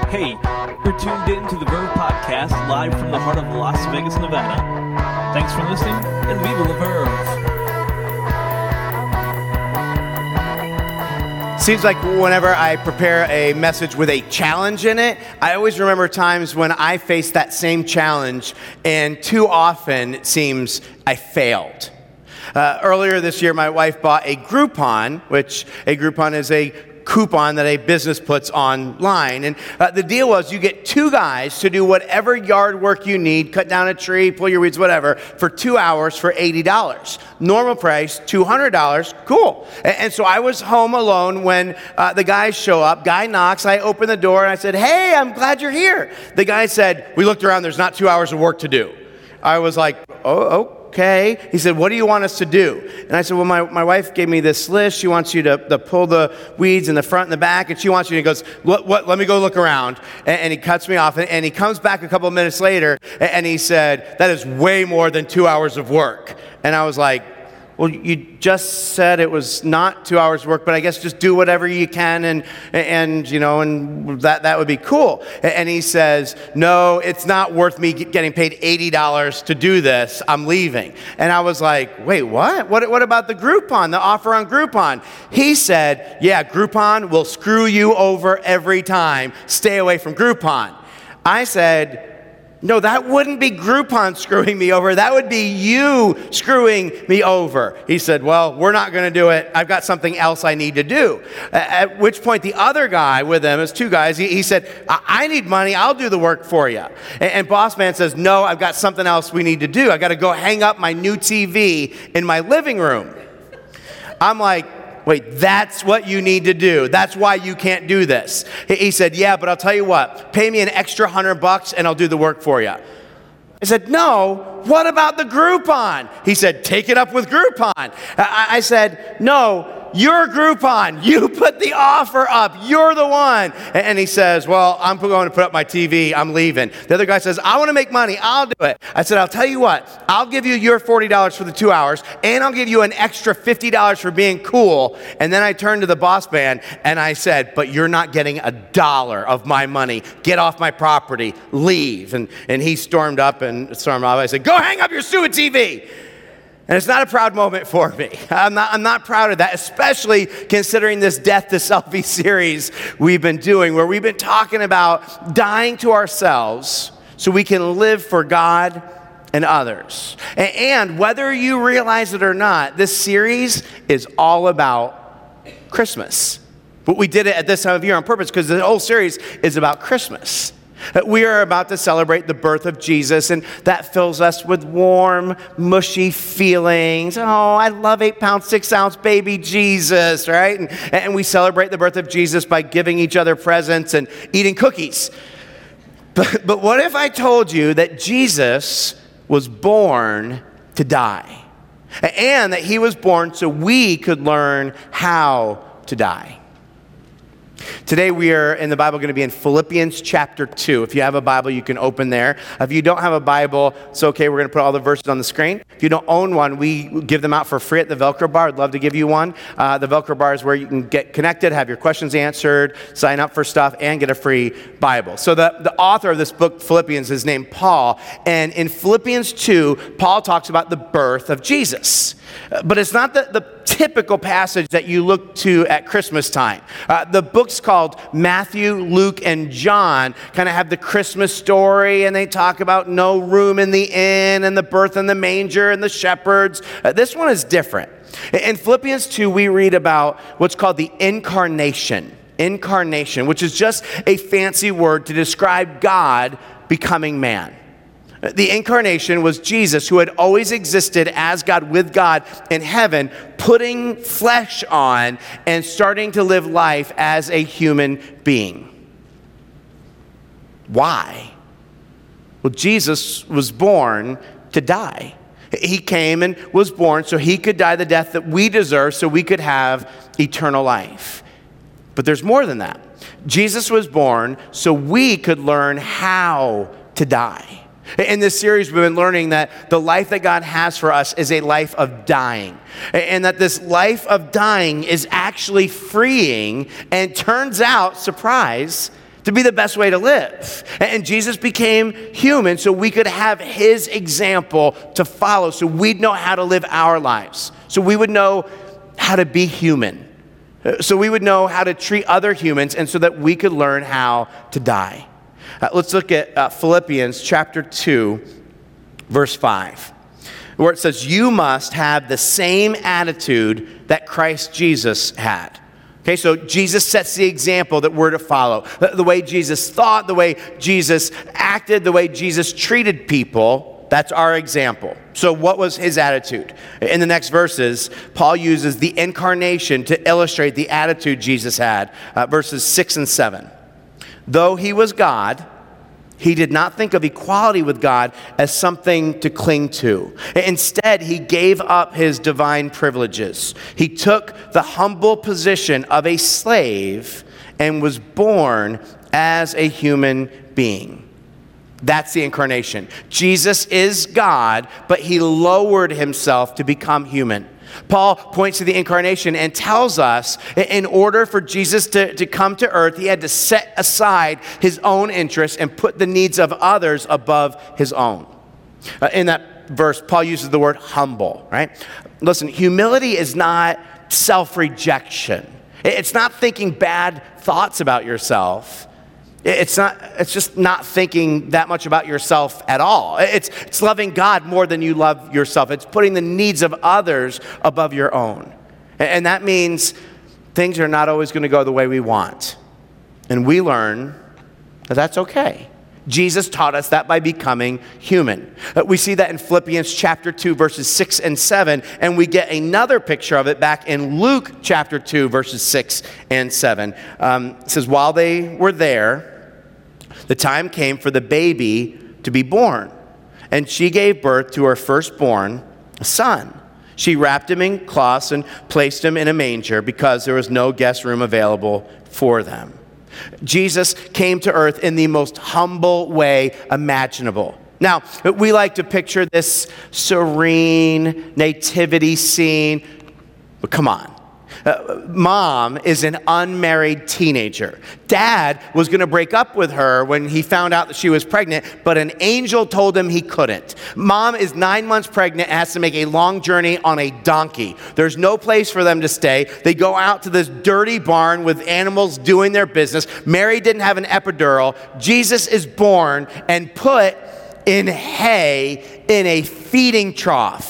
Hey, you're tuned in to the Verve Podcast live from the heart of Las Vegas, Nevada. Thanks for listening, and viva la Verve! Seems like whenever I prepare a message with a challenge in it, I always remember times when I faced that same challenge, and too often it seems I failed. Earlier this year, my wife bought a Groupon, which a Groupon is a coupon that a business puts online. And the deal was you get two guys to do whatever yard work you need, cut down a tree, pull your weeds, whatever, for 2 hours for $80. Normal price, $200. Cool. And so I was home alone when the guys show up. Guy knocks. I open the door and I said, "Hey, I'm glad you're here." The guy said, "We looked around. There's not 2 hours of work to do." I was like, "Oh, okay." He said, "What do you want us to do?" And I said, "Well, my wife gave me this list. She wants you to pull the weeds in the front and the back, and she wants you." And he goes, "What? Let me go look around." And he cuts me off, and he comes back a couple of minutes later, and he said, "That is way more than 2 hours of work." And I was like, "Well, you just said it was not 2 hours of work, but I guess just do whatever you can, and you know, and that would be cool." And he says, "No, it's not worth me getting paid $80 to do this. I'm leaving." And I was like, "Wait, what? What about the Groupon, the offer on Groupon?" He said, "Yeah, Groupon will screw you over every time. Stay away from Groupon." I said, "No, that wouldn't be Groupon screwing me over. That would be you screwing me over." He said, "Well, we're not going to do it. I've got something else I need to do." At which point, the other guy with him, it's two guys, he said, "I need money. I'll do the work for you." And boss man says, "No, I've got something else we need to do. I got to go hang up my new TV in my living room." I'm like, "Wait, that's what you need to do. That's why you can't do this." He said, "Yeah, but I'll tell you what, pay me an extra $100 and I'll do the work for you." I said, "No, what about the Groupon?" He said, "Take it up with Groupon." I said, "No, you're Groupon. You put the offer up. You're the one." And he says, "Well, I'm going to put up my TV. I'm leaving." The other guy says, "I want to make money. I'll do it." I said, "I'll tell you what. I'll give you your $40 for the 2 hours, and I'll give you an extra $50 for being cool." And then I turned to the boss man, and I said, "But you're not getting $1 of my money. Get off my property. Leave." And he stormed off. I said, "Go hang up your stupid TV." And it's not a proud moment for me. I'm not proud of that, especially considering this Death to Selfie series we've been doing, where we've been talking about dying to ourselves so we can live for God and others. And whether you realize it or not, this series is all about Christmas. But we did it at this time of year on purpose because the whole series is about Christmas. We are about to celebrate the birth of Jesus, and that fills us with warm, mushy feelings. Oh, I love 8-pound, 6-ounce baby Jesus, right? And we celebrate the birth of Jesus by giving each other presents and eating cookies. But what if I told you that Jesus was born to die, and that he was born so we could learn how to die? Today we are in the Bible going to be in Philippians chapter 2. If you have a Bible, you can open there. If you don't have a Bible, it's okay. We're going to put all the verses on the screen. If you don't own one, we give them out for free at the Velcro bar. I'd love to give you one. The Velcro bar is where you can get connected, have your questions answered, sign up for stuff, and get a free Bible. So the author of this book, Philippians, is named Paul. And in Philippians 2, Paul talks about the birth of Jesus. But it's not the typical passage that you look to at Christmas time. The books called Matthew, Luke, and John kind of have the Christmas story, and they talk about no room in the inn and the birth in the manger and the shepherds. This one is different. In Philippians 2, we read about what's called the incarnation. Incarnation, which is just a fancy word to describe God becoming man. The incarnation was Jesus, who had always existed as God with God in heaven, putting flesh on and starting to live life as a human being. Why? Well, Jesus was born to die. He came and was born so he could die the death that we deserve so we could have eternal life. But there's more than that. Jesus was born so we could learn how to die. In this series, we've been learning that the life that God has for us is a life of dying. And that this life of dying is actually freeing and turns out, surprise, to be the best way to live. And Jesus became human so we could have his example to follow, so we'd know how to live our lives, so we would know how to be human, so we would know how to treat other humans, and so that we could learn how to die. Let's look at Philippians chapter 2, verse 5, where it says, you must have the same attitude that Christ Jesus had. Okay, so Jesus sets the example that we're to follow. The way Jesus thought, the way Jesus acted, the way Jesus treated people, that's our example. So what was his attitude? In the next verses, Paul uses the incarnation to illustrate the attitude Jesus had. Verses 6 and 7. Though he was God, he did not think of equality with God as something to cling to. Instead, he gave up his divine privileges. He took the humble position of a slave and was born as a human being. That's the incarnation. Jesus is God, but he lowered himself to become human. Paul points to the incarnation and tells us in order for Jesus to come to earth, he had to set aside his own interests and put the needs of others above his own. In that verse, Paul uses the word humble, right? Listen, humility is not self-rejection. It's not thinking bad thoughts about yourself. It's just not thinking that much about yourself at all. It's loving God more than you love yourself. It's putting the needs of others above your own. And that means things are not always going to go the way we want. And we learn that that's okay. Jesus taught us that by becoming human. We see that in Philippians chapter 2, verses 6 and 7, and we get another picture of it back in Luke chapter 2, verses 6 and 7. It says, while they were there, the time came for the baby to be born, and she gave birth to her firstborn, a son. She wrapped him in cloths and placed him in a manger because there was no guest room available for them. Jesus came to earth in the most humble way imaginable. Now, we like to picture this serene nativity scene, but come on. Mom is an unmarried teenager. Dad was going to break up with her when he found out that she was pregnant, but an angel told him he couldn't. Mom is 9 months pregnant and has to make a long journey on a donkey. There's no place for them to stay. They go out to this dirty barn with animals doing their business. Mary didn't have an epidural. Jesus is born and put in hay in a feeding trough.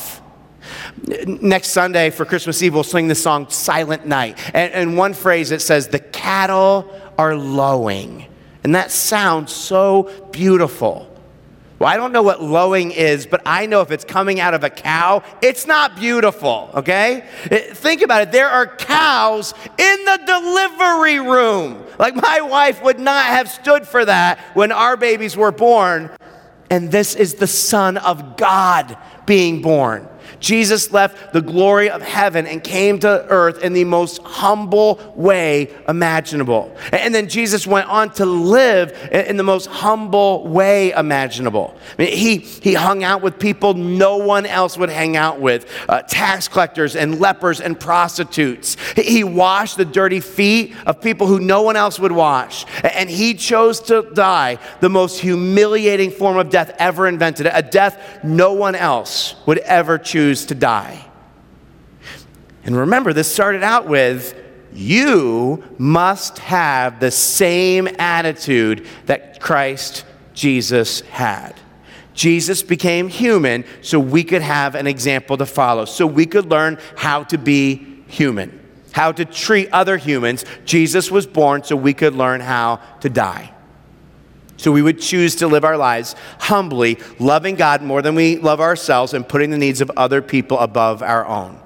Next Sunday for Christmas Eve, we'll sing the song Silent Night. And one phrase, it says, the cattle are lowing. And that sounds so beautiful. Well, I don't know what lowing is, but I know if it's coming out of a cow, it's not beautiful, okay? Think about it. There are cows in the delivery room. Like, my wife would not have stood for that when our babies were born. And this is the Son of God being born. Jesus left the glory of heaven and came to earth in the most humble way imaginable. And then Jesus went on to live in the most humble way imaginable. I mean, he hung out with people no one else would hang out with, tax collectors and lepers and prostitutes. He washed the dirty feet of people who no one else would wash. And he chose to die the most humiliating form of death ever invented, a death no one else would ever choose to die. And remember, this started out with, you must have the same attitude that Christ Jesus had. Jesus became human so we could have an example to follow, so we could learn how to be human, how to treat other humans. Jesus was born so we could learn how to die. So we would choose to live our lives humbly, loving God more than we love ourselves and putting the needs of other people above our own.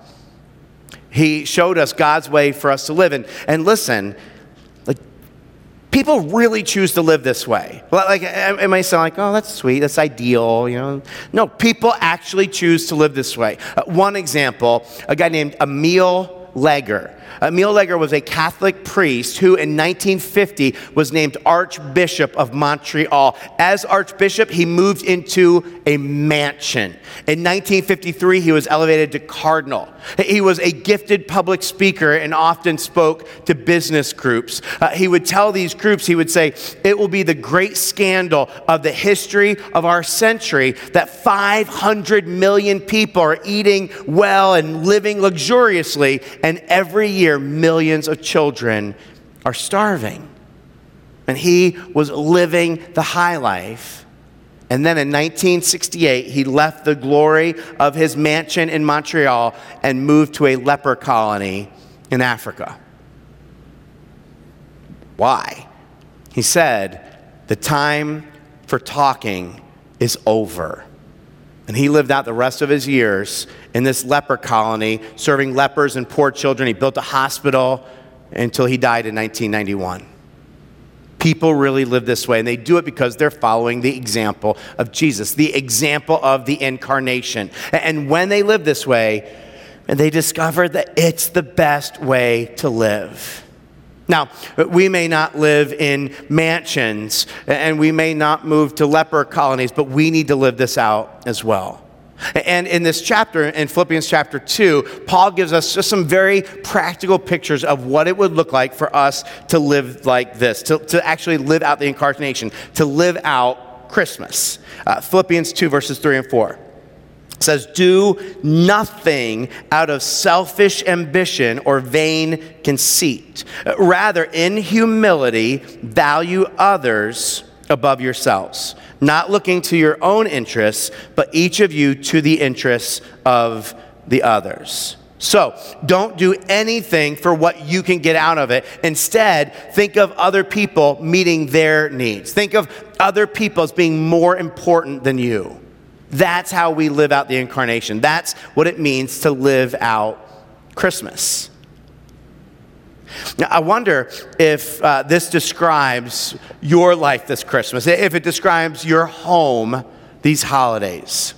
He showed us God's way for us to live. And listen, like, people really choose to live this way. Like, it might sound like, oh, that's sweet, that's ideal, you know. No, people actually choose to live this way. One example, a guy named Emil Legger. Emile Legger was a Catholic priest who in 1950 was named Archbishop of Montreal. As Archbishop, he moved into a mansion. In 1953, he was elevated to Cardinal. He was a gifted public speaker and often spoke to business groups. He would tell these groups, he would say, it will be the great scandal of the history of our century that 500 million people are eating well and living luxuriously, and every year millions of children are starving. And he was living the high life. And then in 1968, he left the glory of his mansion in Montreal and moved to a leper colony in Africa. Why? He said, the time for talking is over. And he lived out the rest of his years in this leper colony, serving lepers and poor children. He built a hospital until he died in 1991. People really live this way, and they do it because they're following the example of Jesus, the example of the incarnation. And when they live this way, they discover that it's the best way to live. Now, we may not live in mansions, and we may not move to leper colonies, but we need to live this out as well. And in this chapter, in Philippians chapter 2, Paul gives us just some very practical pictures of what it would look like for us to live like this, to actually live out the incarnation, to live out Christmas. Philippians 2, verses 3 and 4. It says, do nothing out of selfish ambition or vain conceit. Rather, in humility, value others above yourselves, not looking to your own interests, but each of you to the interests of the others. So, don't do anything for what you can get out of it. Instead, think of other people meeting their needs. Think of other people as being more important than you. That's how we live out the incarnation. That's what it means to live out Christmas. Now, I wonder if this describes your life this Christmas, if it describes your home these holidays.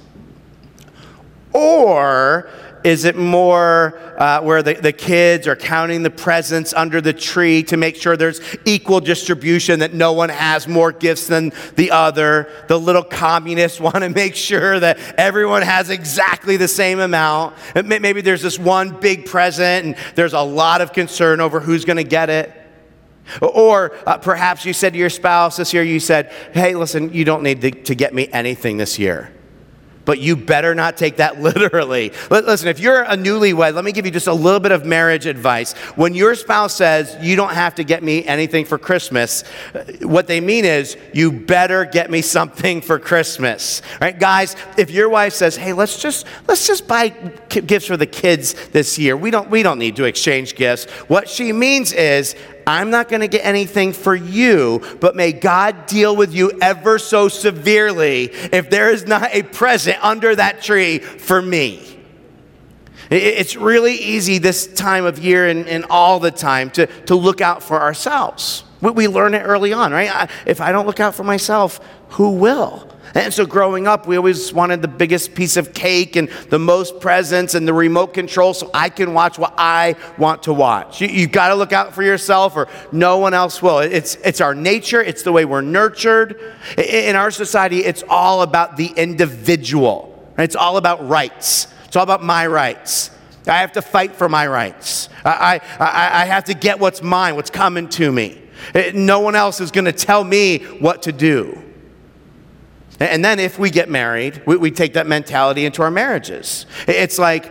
Or is it more where the kids are counting the presents under the tree to make sure there's equal distribution, that no one has more gifts than the other? The little communists want to make sure that everyone has exactly the same amount. Maybe there's this one big present and there's a lot of concern over who's going to get it. Or perhaps you said to your spouse this year, you said, hey, listen, you don't need to get me anything this year. But you better not take that literally. Listen, if you're a newlywed, let me give you just a little bit of marriage advice. When your spouse says, you don't have to get me anything for Christmas, what they mean is, you better get me something for Christmas. Right, guys, if your wife says, hey, let's just buy gifts for the kids this year. We don't need to exchange gifts. What she means is, I'm not going to get anything for you, but may God deal with you ever so severely if there is not a present under that tree for me. It's really easy this time of year and all the time to look out for ourselves. We learn it early on, right? If I don't look out for myself, who will? And so growing up, we always wanted the biggest piece of cake and the most presents and the remote control so I can watch what I want to watch. You've got to look out for yourself or no one else will. It's our nature. It's the way we're nurtured. In our society, it's all about the individual. Right? It's all about rights. It's all about my rights. I have to fight for my rights. I have to get what's mine, what's coming to me. No one else is going to tell me what to do. And then if we get married, we take that mentality into our marriages. It's like,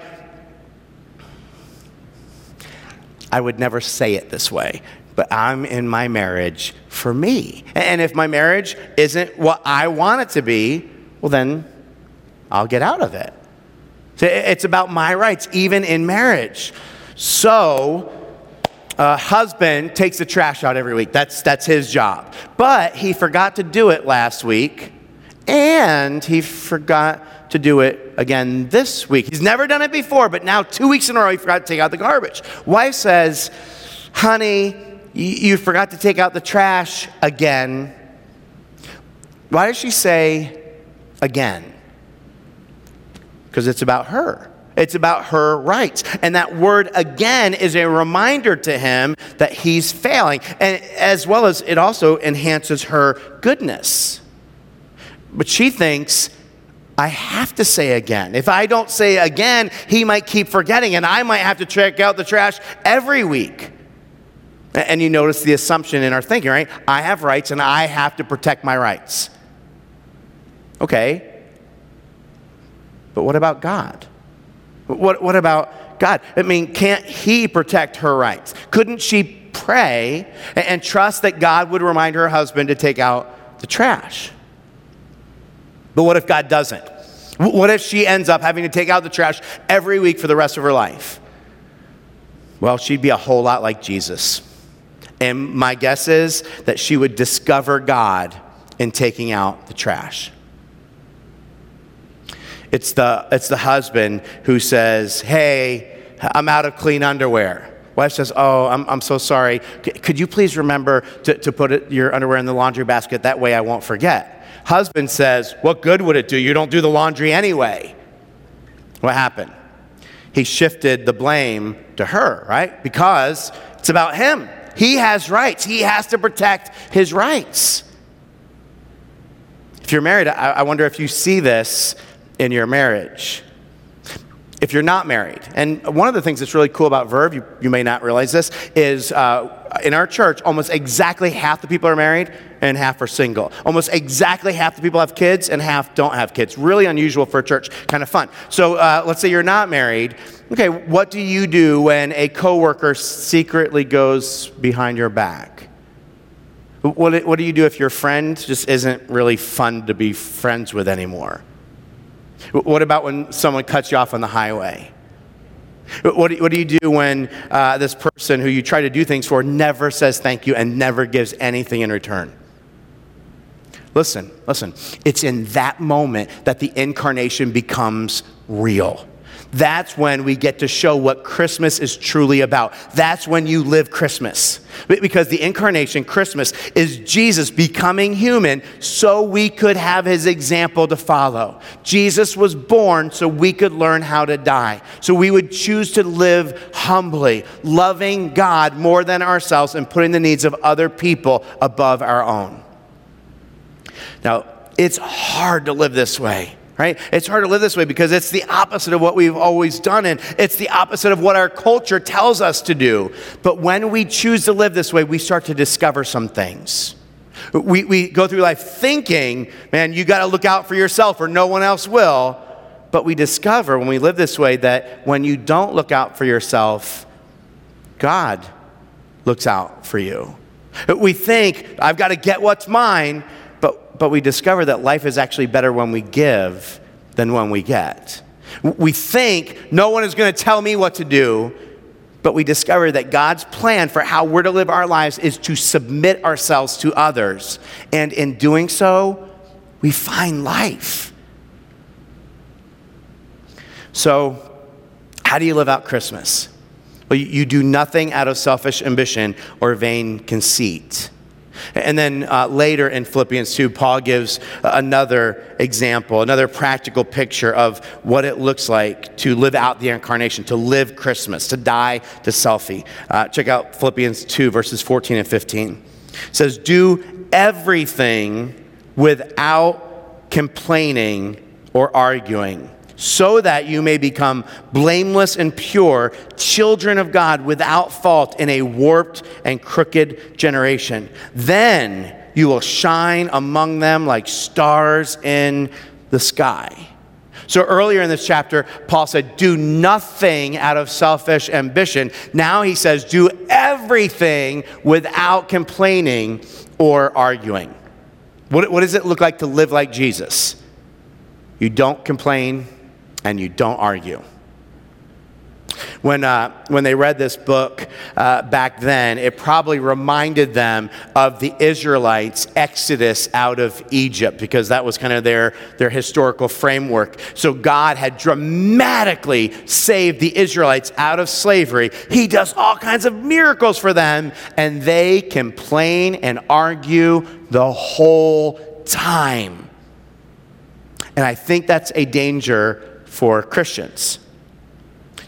I would never say it this way, but I'm in my marriage for me. And if my marriage isn't what I want it to be, well then I'll get out of it. It's about my rights, even in marriage. So, a husband takes the trash out every week. That's his job. But he forgot to do it last week. And he forgot to do it again this week. He's never done it before, but now 2 weeks in a row, he forgot to take out the garbage. Wife says, honey, you forgot to take out the trash again. Why does she say again? Because it's about her. It's about her rights. And that word again is a reminder to him that he's failing. And as well as it also enhances her goodness. But she thinks, I have to say again. If I don't say again, he might keep forgetting and I might have to check out the trash every week. And you notice the assumption in our thinking, right? I have rights and I have to protect my rights. Okay. But what about God? What about God? I mean, can't he protect her rights? Couldn't she pray and trust that God would remind her husband to take out the trash? But what if God doesn't? What if she ends up having to take out the trash every week for the rest of her life? Well, she'd be a whole lot like Jesus. And my guess is that she would discover God in taking out the trash. It's the husband who says, hey, I'm out of clean underwear. Wife says, oh, I'm so sorry. Could you please remember to put your underwear in the laundry basket? That way I won't forget. Husband says, what good would it do? You don't do the laundry anyway. What happened? He shifted the blame to her, right? Because it's about him. He has rights. He has to protect his rights. If you're married, I wonder if you see this in your marriage. If you're not married, and one of the things that's really cool about Verve, you may not realize this, is in our church, almost exactly half the people are married and half are single. Almost exactly half the people have kids and half don't have kids. Really unusual for a church, kind of fun. So let's say you're not married. Okay, what do you do when a coworker secretly goes behind your back? What do you do if your friend just isn't really fun to be friends with anymore? What about when someone cuts you off on the highway? What do you do when this person who you try to do things for never says thank you and never gives anything in return? Listen. It's in that moment that the incarnation becomes real. That's when we get to show what Christmas is truly about. That's when you live Christmas. Because the incarnation, Christmas, is Jesus becoming human so we could have his example to follow. Jesus was born so we could learn how to die. So we would choose to live humbly, loving God more than ourselves and putting the needs of other people above our own. Now, it's hard to live this way. Right? It's hard to live this way because it's the opposite of what we've always done, and it's the opposite of what our culture tells us to do. But when we choose to live this way, we start to discover some things. We go through life thinking, man, you got to look out for yourself or no one else will. But we discover when we live this way that when you don't look out for yourself, God looks out for you. We think, I've got to get what's mine. But we discover that life is actually better when we give than when we get. We think no one is going to tell me what to do, but we discover that God's plan for how we're to live our lives is to submit ourselves to others. And in doing so, we find life. So, how do you live out Christmas? Well, you do nothing out of selfish ambition or vain conceit. And then later in Philippians 2, Paul gives another example, another practical picture of what it looks like to live out the incarnation, to live Christmas, to die to selfie. Check out Philippians 2, verses 14 and 15. It says, do everything without complaining or arguing, so that you may become blameless and pure, children of God without fault in a warped and crooked generation. Then you will shine among them like stars in the sky. So earlier in this chapter, Paul said, do nothing out of selfish ambition. Now he says, do everything without complaining or arguing. What does it look like to live like Jesus? You don't complain and you don't argue. When they read this book back then, it probably reminded them of the Israelites' exodus out of Egypt, because that was kind of their historical framework. So God had dramatically saved the Israelites out of slavery. He does all kinds of miracles for them, and they complain and argue the whole time. And I think that's a danger for Christians.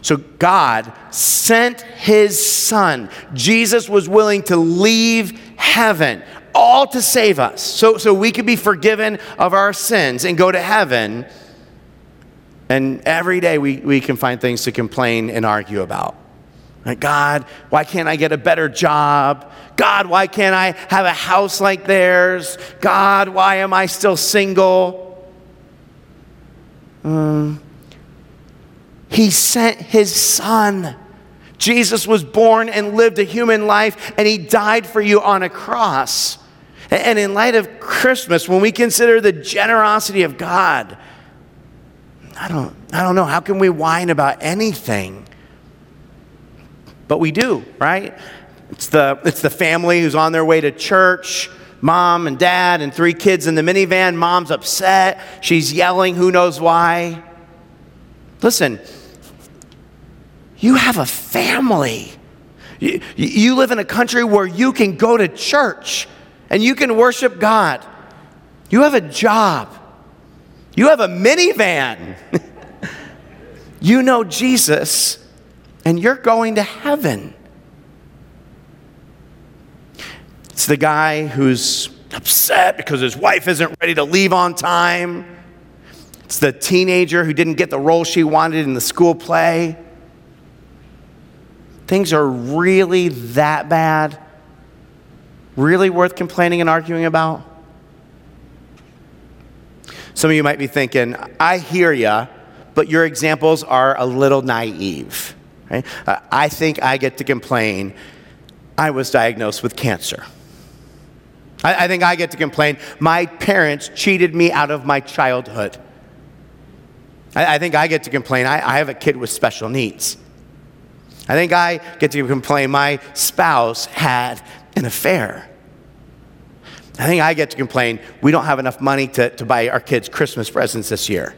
So God sent his son. Jesus was willing to leave heaven, all to save us, so we could be forgiven of our sins and go to heaven. And every day we can find things to complain and argue about. Like, God, why can't I get a better job? God, why can't I have a house like theirs? God, why am I still single? He sent his son. Jesus was born and lived a human life, and he died for you on a cross. And in light of Christmas, when we consider the generosity of God, I don't know, how can we whine about anything? But we do, right? It's the family who's on their way to church, mom and dad and 3 kids in the minivan. Mom's upset. She's yelling, who knows why. Listen, you have a family. You live in a country where you can go to church and you can worship God. You have a job. You have a minivan. You know Jesus, and you're going to heaven. It's the guy who's upset because his wife isn't ready to leave on time. It's the teenager who didn't get the role she wanted in the school play. Things are really that bad? Really worth complaining and arguing about? Some of you might be thinking, I hear ya, but your examples are a little naive. Right? I think I get to complain. I was diagnosed with cancer. I think I get to complain. My parents cheated me out of my childhood. I think I get to complain. I have a kid with special needs. I think I get to complain. My spouse had an affair. I think I get to complain. We don't have enough money to buy our kids Christmas presents this year.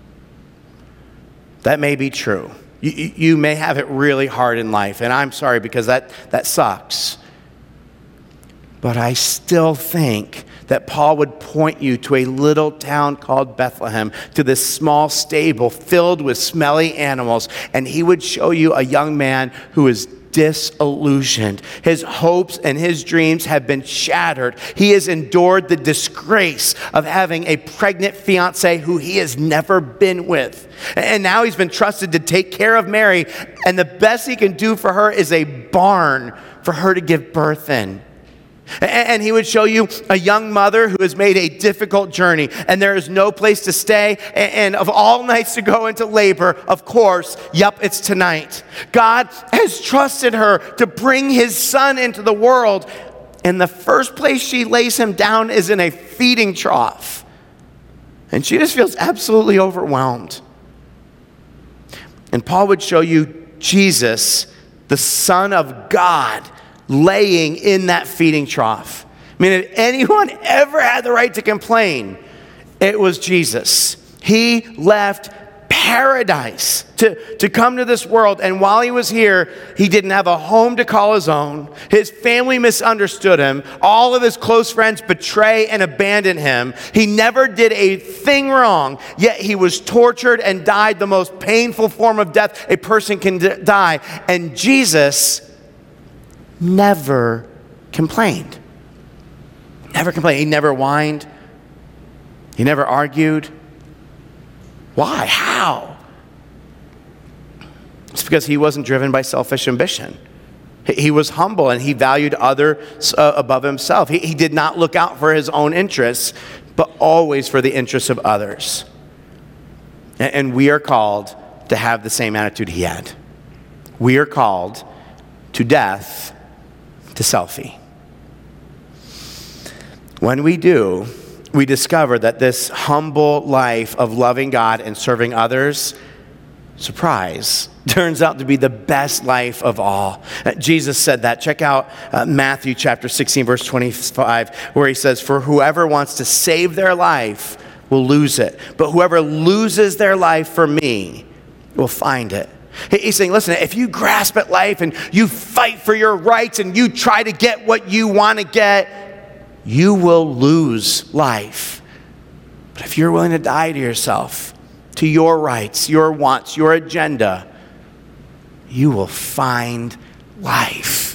That may be true. You may have it really hard in life, and I'm sorry because that sucks. But I still think that Paul would point you to a little town called Bethlehem, to this small stable filled with smelly animals, and he would show you a young man who is disillusioned. His hopes and his dreams have been shattered. He has endured the disgrace of having a pregnant fiancée who he has never been with. And now he's been trusted to take care of Mary, and the best he can do for her is a barn for her to give birth in. And he would show you a young mother who has made a difficult journey, and there is no place to stay, and of all nights to go into labor, of course, it's tonight. God has trusted her to bring his son into the world, and the first place she lays him down is in a feeding trough. And she just feels absolutely overwhelmed. And Paul would show you Jesus, the Son of God, laying in that feeding trough. I mean, if anyone ever had the right to complain, it was Jesus. He left paradise to come to this world, and while he was here, he didn't have a home to call his own. His family misunderstood him. All of his close friends betray and abandon him. He never did a thing wrong, yet he was tortured and died the most painful form of death a person can die. And Jesus never complained. Never complained. He never whined. He never argued. Why? How? It's because he wasn't driven by selfish ambition. He was humble and he valued others above himself. He did not look out for his own interests, but always for the interests of others. And we are called to have the same attitude he had. We are called to death to selfie. When we do, we discover that this humble life of loving God and serving others, surprise, turns out to be the best life of all. Jesus said that. Check out Matthew chapter 16, verse 25, where he says, "For whoever wants to save their life will lose it, but whoever loses their life for me will find it." He's saying, listen, if you grasp at life and you fight for your rights and you try to get what you want to get, you will lose life. But if you're willing to die to yourself, to your rights, your wants, your agenda, you will find life.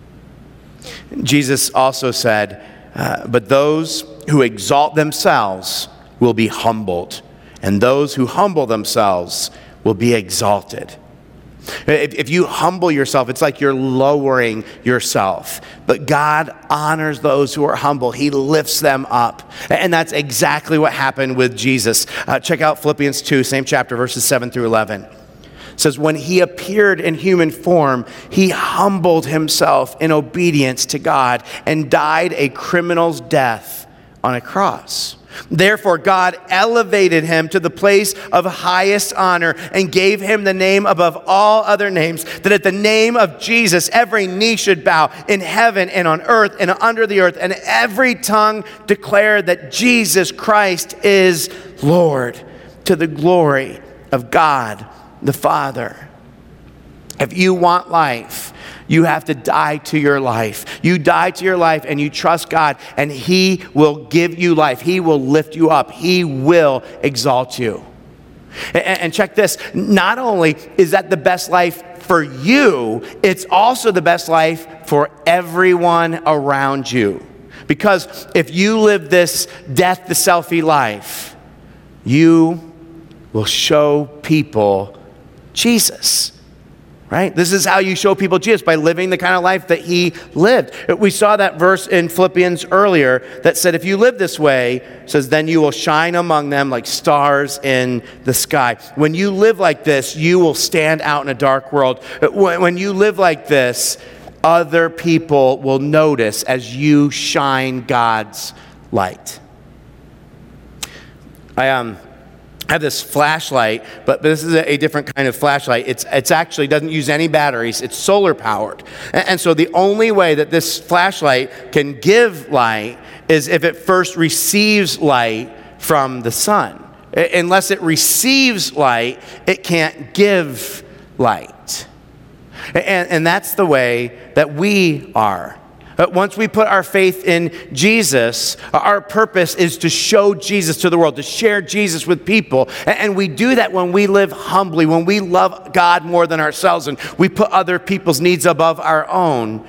Jesus also said, but those who exalt themselves will be humbled, and those who humble themselves will be exalted. If you humble yourself, it's like you're lowering yourself. But God honors those who are humble. He lifts them up. And that's exactly what happened with Jesus. Check out Philippians 2, same chapter, verses 7 through 11. It says, when he appeared in human form, he humbled himself in obedience to God and died a criminal's death on a cross. Therefore, God elevated him to the place of highest honor and gave him the name above all other names, that at the name of Jesus, every knee should bow in heaven and on earth and under the earth, and every tongue declare that Jesus Christ is Lord, to the glory of God the Father. If you want life, you have to die to your life. You die to your life and you trust God, and he will give you life. He will lift you up. He will exalt you. And check this, not only is that the best life for you, it's also the best life for everyone around you. Because if you live this death to selfie life, you will show people Jesus. Right? This is how you show people Jesus, by living the kind of life that he lived. We saw that verse in Philippians earlier that said, if you live this way, it says, then you will shine among them like stars in the sky. When you live like this, you will stand out in a dark world. When you live like this, other people will notice as you shine God's light. I have this flashlight, but this is a different kind of flashlight. It's actually doesn't use any batteries. It's solar powered. And so the only way that this flashlight can give light is if it first receives light from the sun. Unless it receives light, it can't give light. And that's the way that we are. Once we put our faith in Jesus, our purpose is to show Jesus to the world, to share Jesus with people. And we do that when we live humbly, when we love God more than ourselves, and we put other people's needs above our own.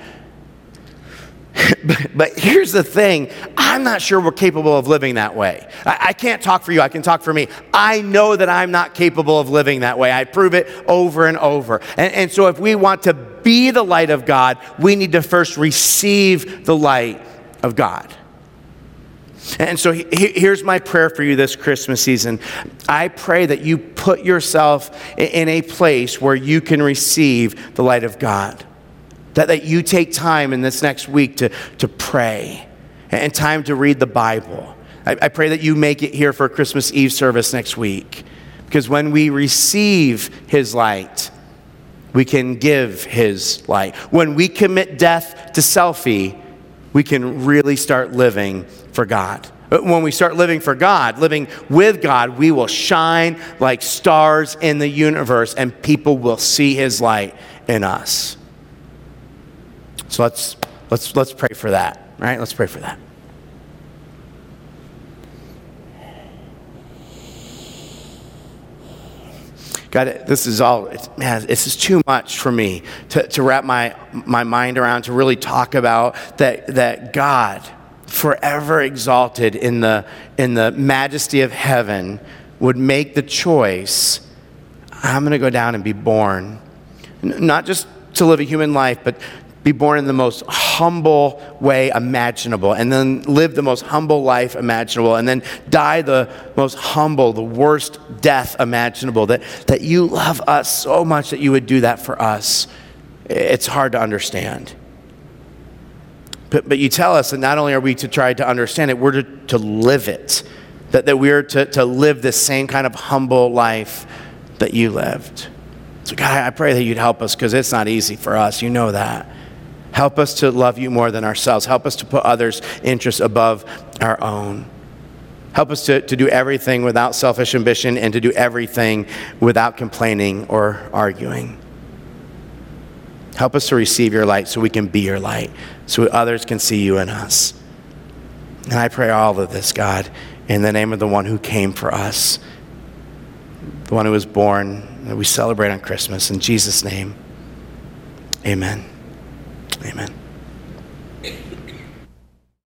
But here's the thing. I'm not sure we're capable of living that way. I can't talk for you. I can talk for me. I know that I'm not capable of living that way. I prove it over and over. And so if we want to be the light of God, we need to first receive the light of God. And so here's my prayer for you this Christmas season. I pray that you put yourself in a place where you can receive the light of God. That you take time in this next week to pray and time to read the Bible. I pray that you make it here for Christmas Eve service next week. Because when we receive his light, we can give his light. When we commit death to selfie, we can really start living for God. When we start living for God, living with God, we will shine like stars in the universe, and people will see his light in us. So let's pray for that, right? Let's pray for that. God, this is this is too much for me to wrap my mind around, to really talk about that God, forever exalted in the majesty of heaven, would make the choice, I'm going to go down and be born, not just to live a human life, but be born in the most humble way imaginable, and then live the most humble life imaginable, and then die the most humble, the worst death imaginable. That you love us so much that you would do that for us. It's hard to understand. But you tell us that not only are we to try to understand it, we're to live it. That we're to live this same kind of humble life that you lived. So God, I pray that you'd help us, because it's not easy for us. You know that. Help us to love you more than ourselves. Help us to put others' interests above our own. Help us to do everything without selfish ambition, and to do everything without complaining or arguing. Help us to receive your light so we can be your light, so others can see you in us. And I pray all of this, God, in the name of the one who came for us, the one who was born, that we celebrate on Christmas. In Jesus' name, Amen. Amen.